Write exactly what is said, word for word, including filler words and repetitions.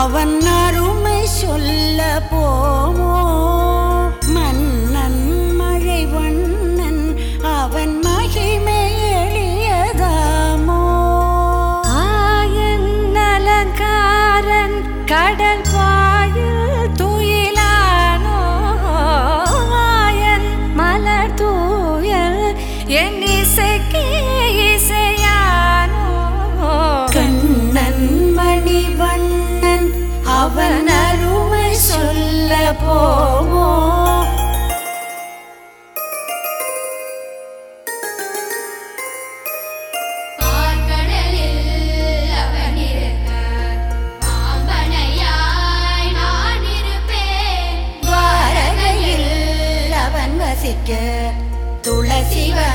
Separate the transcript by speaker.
Speaker 1: அவன் அருமை சொல்ல போமோ மன்னன் மழை வண்ணன் அவன் மகிமை எளியதாமோ
Speaker 2: ஆயன் அலங்காரன் கடல் பாயில் துயிலானோ ஆயன் மலர் தூயல் என் இசைக்கு இசையானோ
Speaker 1: கண்ணன் மணிவண்ணன் அவன் அருமை சொல்ல போமோ துளசி